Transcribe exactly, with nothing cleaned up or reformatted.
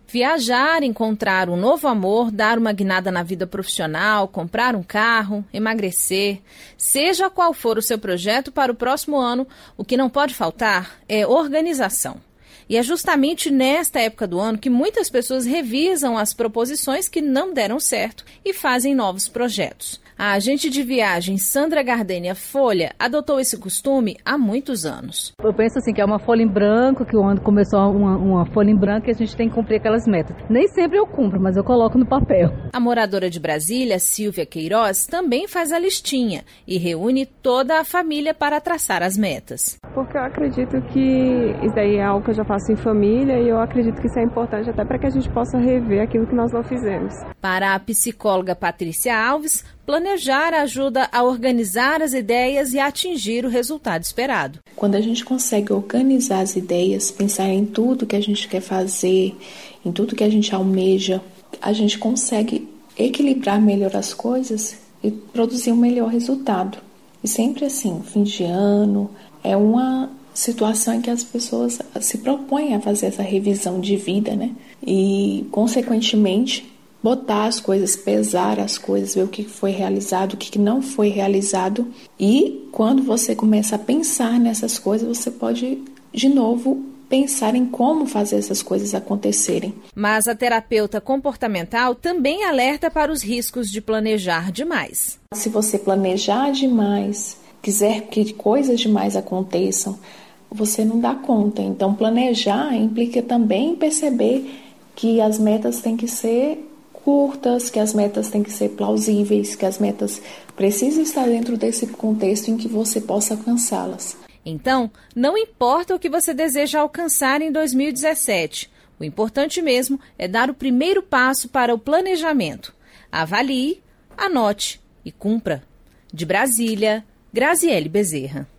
Viajar, encontrar um novo amor, dar uma guinada na vida profissional, comprar um carro, emagrecer. Seja qual for o seu projeto para o próximo ano, o que não pode faltar é organização. E é justamente nesta época do ano que muitas pessoas revisam as proposições que não deram certo e fazem novos projetos. A agente de viagem Sandra Gardênia Folha adotou esse costume há muitos anos. Eu penso assim que é uma folha em branco, que o ano começou uma, uma folha em branco e a gente tem que cumprir aquelas metas. Nem sempre eu cumpro, mas eu coloco no papel. A moradora de Brasília, Silvia Queiroz, também faz a listinha e reúne toda a família para traçar as metas. Porque eu acredito que isso daí é algo que eu já faço em família e eu acredito que isso é importante até para que a gente possa rever aquilo que nós não fizemos. Para a psicóloga Patrícia Alves, planejar ajuda a organizar as ideias e a atingir o resultado esperado. Quando a gente consegue organizar as ideias, pensar em tudo que a gente quer fazer, em tudo que a gente almeja, a gente consegue equilibrar melhor as coisas e produzir um melhor resultado. E sempre assim, fim de ano, é uma situação em que as pessoas se propõem a fazer essa revisão de vida, né? E, consequentemente, botar as coisas, pesar as coisas, ver o que foi realizado, o que não foi realizado. E quando você começa a pensar nessas coisas, você pode, de novo, pensar em como fazer essas coisas acontecerem. Mas a terapeuta comportamental também alerta para os riscos de planejar demais. Se você planejar demais, quiser que coisas demais aconteçam, você não dá conta. Então, planejar implica também perceber que as metas têm que ser curtas, que as metas têm que ser plausíveis, que as metas precisam estar dentro desse contexto em que você possa alcançá-las. Então, não importa o que você deseja alcançar em dois mil e dezessete, o importante mesmo é dar o primeiro passo para o planejamento. Avalie, anote e cumpra. De Brasília, Graziele Bezerra.